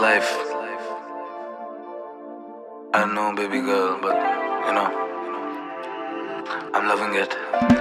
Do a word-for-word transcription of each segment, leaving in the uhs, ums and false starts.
life. I know, baby girl, but you know, I'm loving it.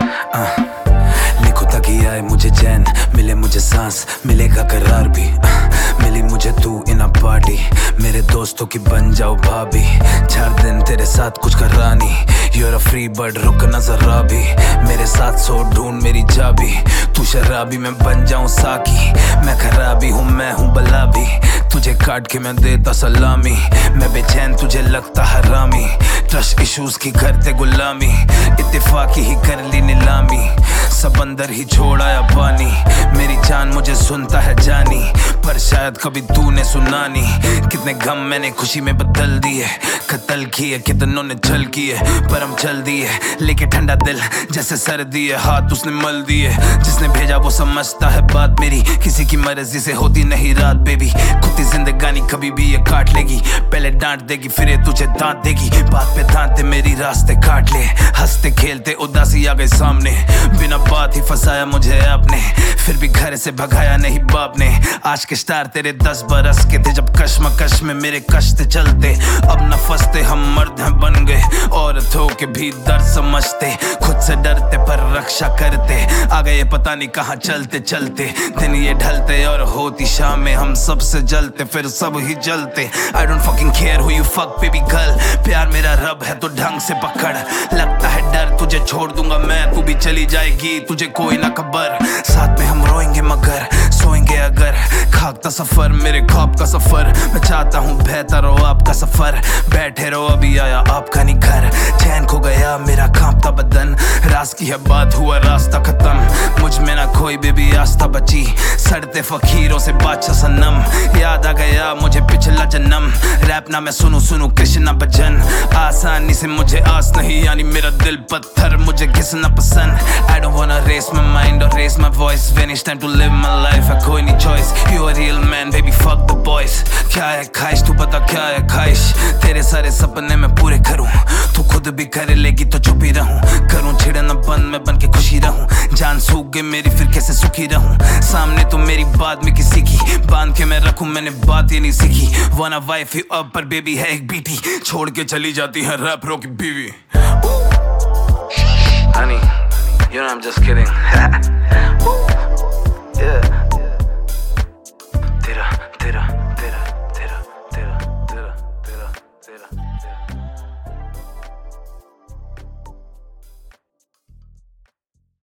uh, लिखो ताकि आए मुझे चैन, मिले मुझे सांस, मिलेगा करार भी. uh, मिली मुझे तू इन अ पार्टी, मेरे दोस्तों की बन जाओ भाभी. चार दिन तेरे साथ कुछ करानी, you're a free bird, रुक ना जरा भी. मेरे साथ सो ढूंढ मेरी चाबी, तू शराबी मैं बन जाऊं साकी. मैं खराबी हूँ मैं हूँ बला भी, तुझे काट के मैं देता सलामी. मैं बेचैन तुझे लगता हरामी, ट्रस्ट इश्यूज की करते गुलामी. इत्तेफाकी ही कर ली नीलामी, सब अंदर ही छोड़ आया पानी. मेरी जान मुझे सुनता है जानी, पर शायद कभी तूने सुना नहीं. कितने गम मैंने खुशी में बदल दिए, कत्ल किए कितनों ने छल किए, पर हम चल दिए लेके ठंडा दिल जैसे सर्दी है. हाथ उसने मल दिए, जिसने भेजा वो समझता है बात मेरी. किसी की मर्जी से होती नहीं रात बेबी, खुद जिंदगानी कभी भी ये काट लेगी. पहले डांट देगी फिर ये तुझे दांत देगी. बात पे दांत दे मेरी रास्ते काट ले, हंसते खेलते उदासी आ गए सामने. बिना बात ही फंसाया मुझे आपने, फिर भी घर से भगाया नहीं बाप ने. आज के स्टार तेरे दस बरस के थे, जब कश्मकश में मेरे कष्ट चलते. अब न फंसते हम मर्द हैं बन गए, औरतों के भी दर्द समझते. खुद से डरते पर रक्षा करते, आ गए पता नहीं कहाँ चलते चलते. दिन ये ढलते और होती शाम में हम सबसे जलते, फिर सब ही जलते. I don't fucking care who you fuck baby girl, प्यार मेरा रब है तो ढंग से पकड़. लगता है डर तुझे छोड़ दूंगा मैं, तू भी चली जाएगी तुझे कोई ना खबर. साथ में हम रोएंगे मगर सोएंगे अगर, खाकता सफर मेरे ख्वाब का सफर. मैं चाहता हूँ बेहतर हो आपका सफर, बैठे रहो अभी आया आपका नहीं घर. चैन खो गया मेरा कांपता बदन, राज की है बात हुआ रास्ता खत्म. मुझ में ना कोई बेबी आस्था बची, सड़ते फकीरों से बादशाह सनम. याद आ गया मुझे पिछला जन्म, रैप ना मैं सुनूं सुनूं कृष्णा भजन. आसानी से मुझे आस नहीं यानी मेरा दिल पत्थर मुझे घिसना पसंद. I don't wanna raise my mind or raise my voice, when it's time to live my life है कोई नहीं choice. You a real man baby fuck the boys. क्या है ख्वाहिश तू बता क्या है ख्वाहिश, तेरे सारे सपने मैं पूरे करूं. तू खुद भी कर लेगी तो चुप ही रहूं, करूं छिड़ना बंद मैं बन के खुशी रहूं. जान सूख गई मेरी फिर कैसे सुखी रहूं, सामने तो मेरी बात में किसी की बांध के मैं रखूं. मैंने बात ही नहीं सीखी, वाना वाइफ ही अब पर बेबी है एक बीटी. छोड़ के चली जाती है रैपरों की बीवी. Honey, you know I'm just kidding. Yeah.